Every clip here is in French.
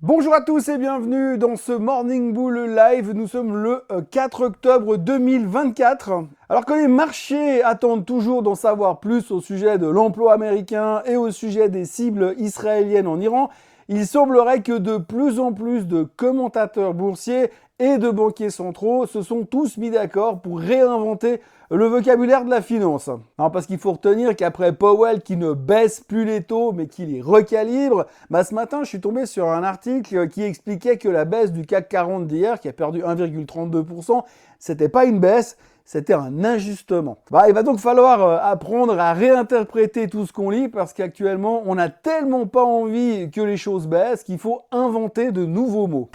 Bonjour à tous et bienvenue dans ce Morning Bull Live. Nous sommes le 4 octobre 2024. Alors que les marchés attendent toujours d'en savoir plus au sujet de l'emploi américain et au sujet des cibles israéliennes en Iran, il semblerait que de plus en plus de commentateurs boursiers et de banquiers centraux se sont tous mis d'accord pour réinventer le vocabulaire de la finance. Alors parce qu'il faut retenir qu'après Powell qui ne baisse plus les taux mais qui les recalibre, ce matin je suis tombé sur un article qui expliquait que la baisse du CAC 40 d'hier, qui a perdu 1,32%, c'était pas une baisse, c'était un ajustement. Il va donc falloir apprendre à réinterpréter tout ce qu'on lit parce qu'actuellement on n'a tellement pas envie que les choses baissent qu'il faut inventer de nouveaux mots.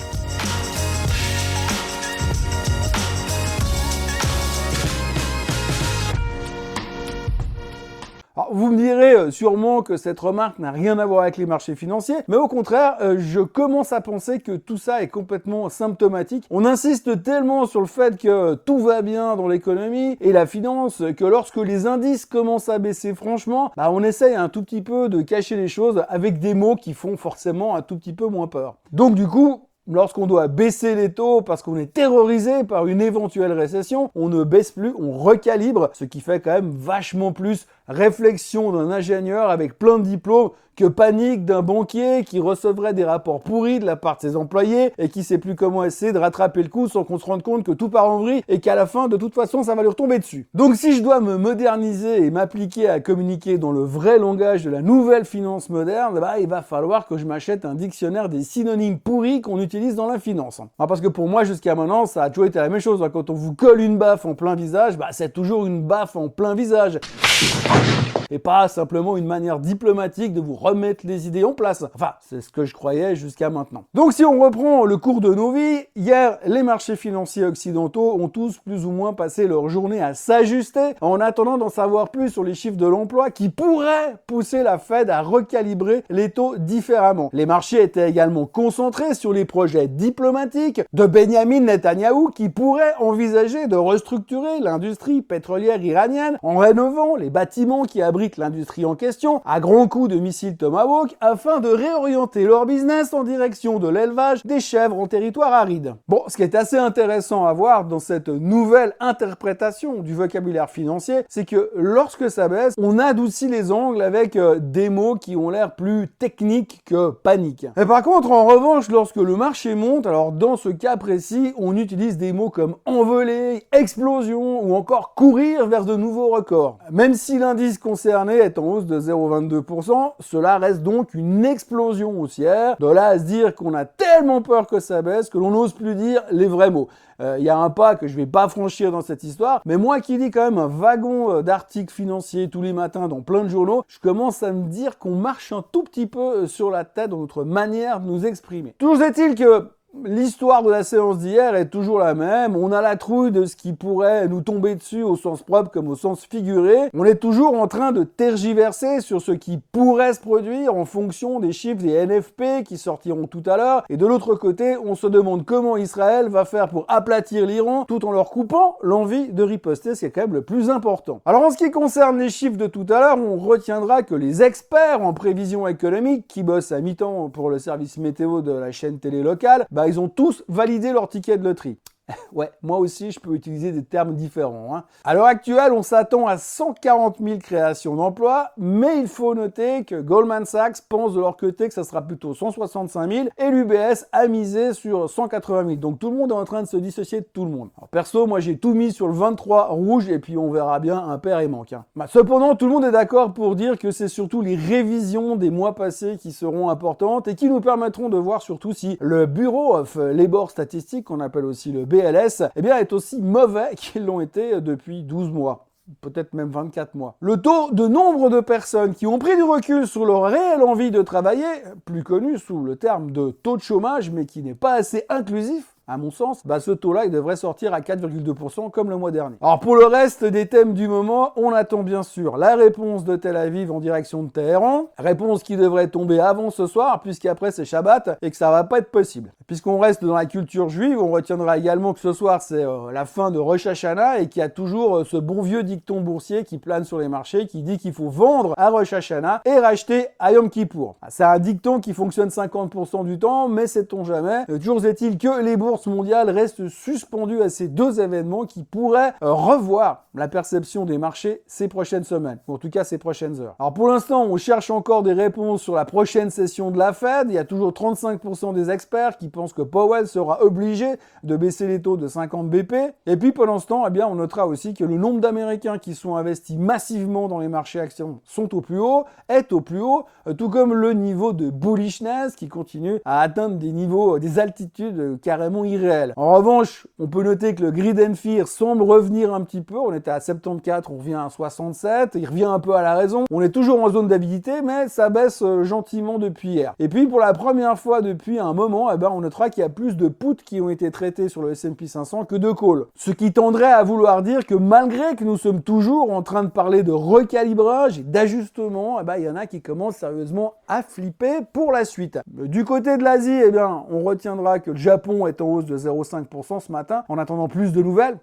Alors, vous me direz sûrement que cette remarque n'a rien à voir avec les marchés financiers, mais au contraire, je commence à penser que tout ça est complètement symptomatique. On insiste tellement sur le fait que tout va bien dans l'économie et la finance que lorsque les indices commencent à baisser franchement, on essaye un tout petit peu de cacher les choses avec des mots qui font forcément un tout petit peu moins peur. Donc du coup, lorsqu'on doit baisser les taux parce qu'on est terrorisé par une éventuelle récession, on ne baisse plus, on recalibre, ce qui fait quand même vachement plus réflexion d'un ingénieur avec plein de diplômes que panique d'un banquier qui recevrait des rapports pourris de la part de ses employés et qui sait plus comment essayer de rattraper le coup sans qu'on se rende compte que tout part en vrille et qu'à la fin, de toute façon, ça va lui retomber dessus. Donc si je dois me moderniser et m'appliquer à communiquer dans le vrai langage de la nouvelle finance moderne, il va falloir que je m'achète un dictionnaire des synonymes pourris qu'on utilise dans la finance. Parce que pour moi, jusqu'à maintenant, ça a toujours été la même chose. Quand on vous colle une baffe en plein visage, c'est toujours une baffe en plein visage. Et pas simplement une manière diplomatique de vous remettre les idées en place. Enfin, c'est ce que je croyais jusqu'à maintenant. Donc si on reprend le cours de nos vies, hier, les marchés financiers occidentaux ont tous plus ou moins passé leur journée à s'ajuster en attendant d'en savoir plus sur les chiffres de l'emploi qui pourraient pousser la Fed à recalibrer les taux différemment. Les marchés étaient également concentrés sur les projets diplomatiques de Benjamin Netanyahou qui pourrait envisager de restructurer l'industrie pétrolière iranienne en rénovant les bâtiments qui abritent l'industrie en question à grands coups de missiles Tomahawk afin de réorienter leur business en direction de l'élevage des chèvres en territoire aride. Ce qui est assez intéressant à voir dans cette nouvelle interprétation du vocabulaire financier, c'est que lorsque ça baisse, on adoucit les angles avec des mots qui ont l'air plus techniques que panique. Et par contre, en revanche, lorsque le marché monte, alors dans ce cas précis, on utilise des mots comme envoler, explosion ou encore courir vers de nouveaux records. Même si l'indice concerné est en hausse de 0,22%, cela reste donc une explosion haussière. De là à se dire qu'on a tellement peur que ça baisse que l'on n'ose plus dire les vrais mots. Il y a un pas que je vais pas franchir dans cette histoire, mais moi qui lis quand même un wagon d'articles financiers tous les matins dans plein de journaux, je commence à me dire qu'on marche un tout petit peu sur la tête dans notre manière de nous exprimer. Toujours est-il que l'histoire de la séance d'hier est toujours la même. On a la trouille de ce qui pourrait nous tomber dessus au sens propre comme au sens figuré. On est toujours en train de tergiverser sur ce qui pourrait se produire en fonction des chiffres des NFP qui sortiront tout à l'heure. Et de l'autre côté, on se demande comment Israël va faire pour aplatir l'Iran tout en leur coupant l'envie de riposter, ce qui est quand même le plus important. Alors en ce qui concerne les chiffres de tout à l'heure, on retiendra que les experts en prévision économique qui bossent à mi-temps pour le service météo de la chaîne télé locale, ils ont tous validé leur ticket de loterie. Ouais, moi aussi, je peux utiliser des termes différents. À l'heure actuelle, on s'attend à 140 000 créations d'emplois, mais il faut noter que Goldman Sachs pense de leur côté que ça sera plutôt 165 000 et l'UBS a misé sur 180 000. Donc tout le monde est en train de se dissocier de tout le monde. Alors, perso, moi j'ai tout mis sur le 23 rouge et puis on verra bien un pair et manque. Cependant, tout le monde est d'accord pour dire que c'est surtout les révisions des mois passés qui seront importantes et qui nous permettront de voir surtout si le Bureau of Labor Statistics, qu'on appelle aussi le BLS, est aussi mauvais qu'ils l'ont été depuis 12 mois. Peut-être même 24 mois. Le taux de nombre de personnes qui ont pris du recul sur leur réelle envie de travailler, plus connu sous le terme de taux de chômage, mais qui n'est pas assez inclusif, à mon sens, ce taux-là, il devrait sortir à 4,2% comme le mois dernier. Alors pour le reste des thèmes du moment, on attend bien sûr la réponse de Tel Aviv en direction de Téhéran, réponse qui devrait tomber avant ce soir, puisqu'après c'est Shabbat et que ça va pas être possible. Puisqu'on reste dans la culture juive, on retiendra également que ce soir c'est la fin de Rosh Hashanah et qu'il y a toujours ce bon vieux dicton boursier qui plane sur les marchés qui dit qu'il faut vendre à Rosh Hashanah et racheter à Yom Kippour. C'est un dicton qui fonctionne 50% du temps, mais sait-on jamais. Toujours est-il que les bourses mondiales restent suspendues à ces deux événements qui pourraient revoir la perception des marchés ces prochaines semaines, ou en tout cas ces prochaines heures. Alors pour l'instant, on cherche encore des réponses sur la prochaine session de la Fed. Il y a toujours 35% des experts qui pensent que Powell sera obligé de baisser les taux de 50 BP. Et puis pendant ce temps, on notera aussi que le nombre d'Américains qui sont investis massivement dans les marchés actions sont au plus haut, est au plus haut, tout comme le niveau de bullishness qui continue à atteindre des niveaux, des altitudes carrément irréelles. En revanche, on peut noter que le Greed and Fear semble revenir un petit peu. On était à 74, on revient à 67, il revient un peu à la raison. On est toujours en zone d'avidité, mais ça baisse gentiment depuis hier. Et puis pour la première fois depuis un moment, on notera qu'il y a plus de puts qui ont été traités sur le S&P 500 que de calls. Ce qui tendrait à vouloir dire que malgré que nous sommes toujours en train de parler de recalibrage et d'ajustement, il y en a qui commencent sérieusement à flipper pour la suite. Du côté de l'Asie, on retiendra que le Japon est en hausse de 0,5% ce matin, en attendant plus de nouvelles,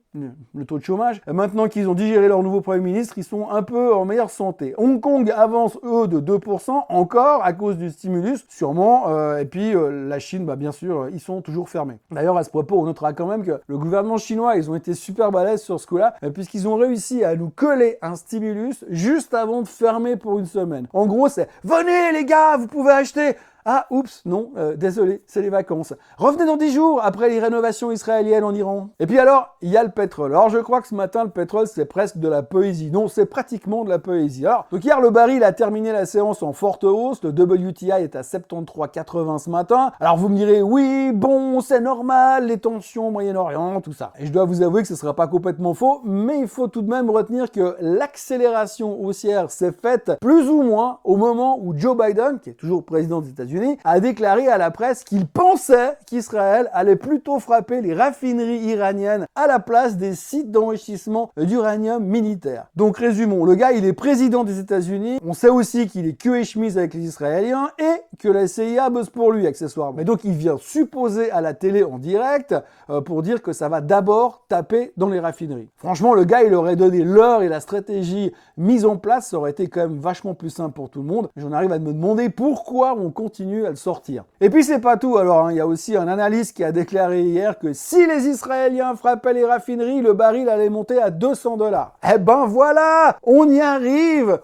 le taux de chômage. Maintenant qu'ils ont digéré leur nouveau Premier ministre, ils sont un peu en meilleure santé. Hong Kong avance, eux, de 2%, encore à cause du stimulus, sûrement, et puis la Chine, bien sûr, ils sont toujours fermés. D'ailleurs, à ce propos, on notera quand même que le gouvernement chinois, ils ont été super balèzes sur ce coup-là, puisqu'ils ont réussi à nous coller un stimulus juste avant de fermer pour une semaine. En gros, c'est « Venez les gars, vous pouvez acheter !» Ah, oups, non, désolé, c'est les vacances. Revenez dans 10 jours après les rénovations israéliennes en Iran. Et puis alors, il y a le pétrole. Alors je crois que ce matin, le pétrole, c'est presque de la poésie. Non, c'est pratiquement de la poésie. Alors, donc hier, le baril a terminé la séance en forte hausse. Le WTI est à 73,80 ce matin. Alors vous me direz, oui, bon, c'est normal, les tensions au Moyen-Orient, tout ça. Et je dois vous avouer que ce ne sera pas complètement faux, mais il faut tout de même retenir que l'accélération haussière s'est faite plus ou moins au moment où Joe Biden, qui est toujours président des États-Unis, a déclaré à la presse qu'il pensait qu'Israël allait plutôt frapper les raffineries iraniennes à la place des sites d'enrichissement d'uranium militaire. Donc résumons, le gars il est président des États-Unis, on sait aussi qu'il est queue et chemise avec les Israéliens et que la CIA bosse pour lui accessoirement. Mais donc il vient supposer à la télé en direct pour dire que ça va d'abord taper dans les raffineries. Franchement le gars il aurait donné l'heure et la stratégie mise en place, ça aurait été quand même vachement plus simple pour tout le monde. J'en arrive à me demander pourquoi on continue à le sortir. Et puis c'est pas tout alors, il y a aussi un analyste qui a déclaré hier que si les Israéliens frappaient les raffineries, le baril allait monter à 200 $. Eh ben voilà, on y arrive.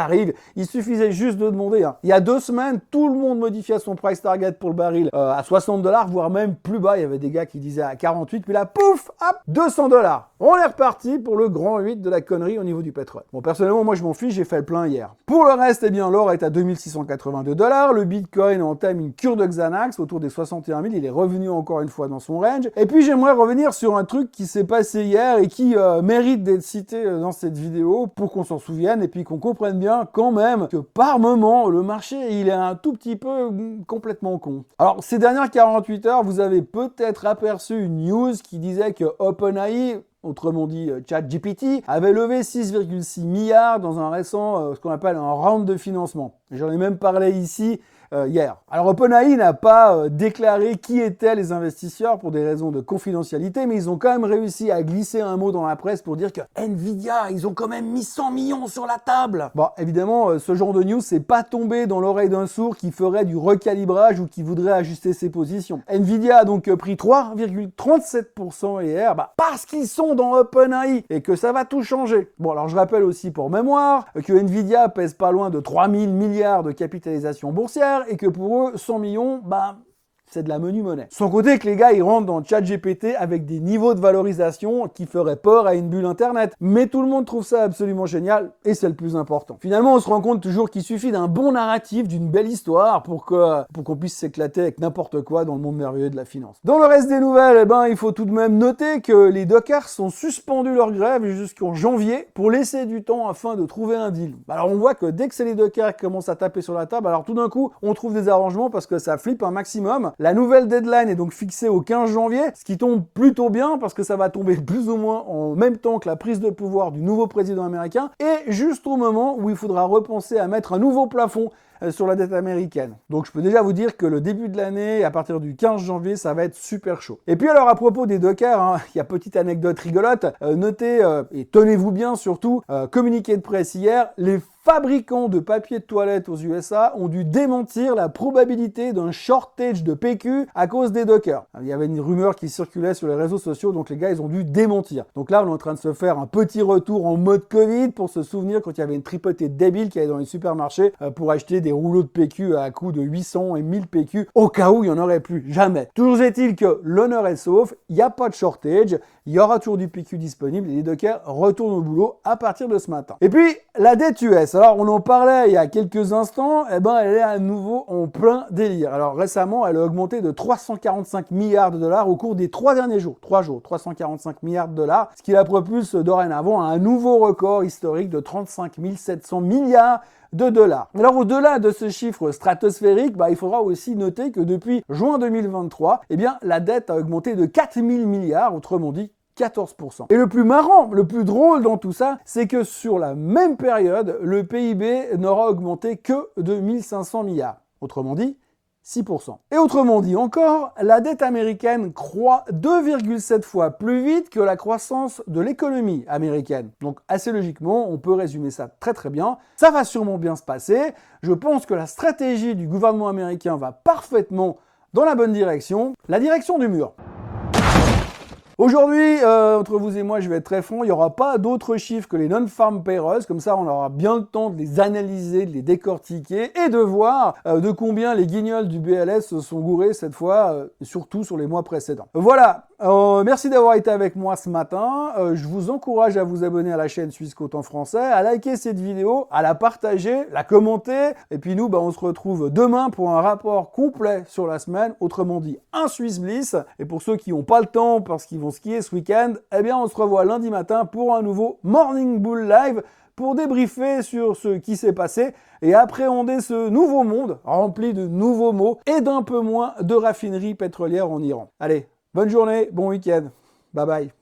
Il suffisait juste de demander. Il y a 2 semaines, tout le monde modifiait son price target pour le baril à 60 $, voire même plus bas. Il y avait des gars qui disaient à 48, puis là, pouf, hop, 200 $. On est reparti pour le grand 8 de la connerie au niveau du pétrole. Bon, personnellement, moi je m'en fiche, j'ai fait le plein hier. Pour le reste, l'or est à 2682 $, le Bitcoin entame une cure de Xanax autour des 61 000, il est revenu encore une fois dans son range. Et puis j'aimerais revenir sur un truc qui s'est passé hier et qui mérite d'être cité dans cette vidéo pour qu'on s'en souvienne et puis qu'on comprenne bien quand même que par moment, le marché il est un tout petit peu complètement con. Alors ces dernières 48 heures, vous avez peut-être aperçu une news qui disait que OpenAI, autrement dit ChatGPT, avait levé 6,6 milliards dans un récent, ce qu'on appelle un round de financement. J'en ai même parlé ici hier. Alors OpenAI n'a pas déclaré qui étaient les investisseurs pour des raisons de confidentialité, mais ils ont quand même réussi à glisser un mot dans la presse pour dire que Nvidia, ils ont quand même mis 100 millions sur la table. Bon, évidemment, ce genre de news, c'est pas tombé dans l'oreille d'un sourd qui ferait du recalibrage ou qui voudrait ajuster ses positions. Nvidia a donc pris 3,37% hier, parce qu'ils sont dans OpenAI et que ça va tout changer. Bon, alors je rappelle aussi pour mémoire que Nvidia pèse pas loin de 3000 milliards de capitalisation boursière et que pour eux, 100 millions, c'est de la menue monnaie. Sans compter que les gars, ils rentrent dans ChatGPT avec des niveaux de valorisation qui feraient peur à une bulle Internet. Mais tout le monde trouve ça absolument génial et c'est le plus important. Finalement, on se rend compte toujours qu'il suffit d'un bon narratif, d'une belle histoire pour qu'on puisse s'éclater avec n'importe quoi dans le monde merveilleux de la finance. Dans le reste des nouvelles, il faut tout de même noter que les dockers sont suspendus leur grève jusqu'en janvier pour laisser du temps afin de trouver un deal. Alors on voit que dès que c'est les dockers qui commencent à taper sur la table, alors tout d'un coup, on trouve des arrangements parce que ça flippe un maximum. La nouvelle deadline est donc fixée au 15 janvier, ce qui tombe plutôt bien parce que ça va tomber plus ou moins en même temps que la prise de pouvoir du nouveau président américain et juste au moment où il faudra repenser à mettre un nouveau plafond sur la dette américaine. Donc je peux déjà vous dire que le début de l'année, à partir du 15 janvier, ça va être super chaud. Et puis alors à propos des dockers, il y a petite anecdote rigolote, notez et tenez-vous bien surtout, communiqué de presse hier, les fabricants de papier de toilette aux USA ont dû démentir la probabilité d'un shortage de PQ à cause des dockers. Il y avait une rumeur qui circulait sur les réseaux sociaux, donc les gars ils ont dû démentir. Donc là on est en train de se faire un petit retour en mode Covid pour se souvenir quand il y avait une tripotée débile qui allait dans les supermarchés pour acheter des rouleaux de PQ à coût de 800 et 1000 PQ au cas où il n'y en aurait plus, jamais. Toujours est-il que l'honneur est sauf, il n'y a pas de shortage, il y aura toujours du PQ disponible et les dockers retournent au boulot à partir de ce matin. Et puis la dette US, alors on en parlait il y a quelques instants, elle est à nouveau en plein délire. Alors récemment, elle a augmenté de 345 milliards de dollars au cours des 3 derniers jours. 3 jours, 345 milliards de dollars, ce qui la propulse dorénavant à un nouveau record historique de 35 700 milliards de dollars. Alors au-delà de ce chiffre stratosphérique, il faudra aussi noter que depuis juin 2023, la dette a augmenté de 4 000 milliards, autrement dit 14%. Et le plus marrant, le plus drôle dans tout ça, c'est que sur la même période, le PIB n'aura augmenté que de 1500 milliards. Autrement dit, 6%. Et autrement dit encore, la dette américaine croît 2,7 fois plus vite que la croissance de l'économie américaine. Donc assez logiquement, on peut résumer ça très très bien. Ça va sûrement bien se passer. Je pense que la stratégie du gouvernement américain va parfaitement dans la bonne direction, la direction du mur. Aujourd'hui, entre vous et moi, je vais être très franc, il n'y aura pas d'autres chiffres que les non-farm payrolls, comme ça on aura bien le temps de les analyser, de les décortiquer et de voir de combien les guignols du BLS se sont gourés cette fois, surtout sur les mois précédents. Voilà, merci d'avoir été avec moi ce matin, je vous encourage à vous abonner à la chaîne Swissquote en français, à liker cette vidéo, à la partager, la commenter, et puis nous, on se retrouve demain pour un rapport complet sur la semaine, autrement dit un Swiss Bliss, et pour ceux qui n'ont pas le temps parce qu'ils vont skier ce week-end, on se revoit lundi matin pour un nouveau Morning Bull Live pour débriefer sur ce qui s'est passé et appréhender ce nouveau monde rempli de nouveaux mots et d'un peu moins de raffineries pétrolières en Iran. Allez, bonne journée, bon week-end, bye bye.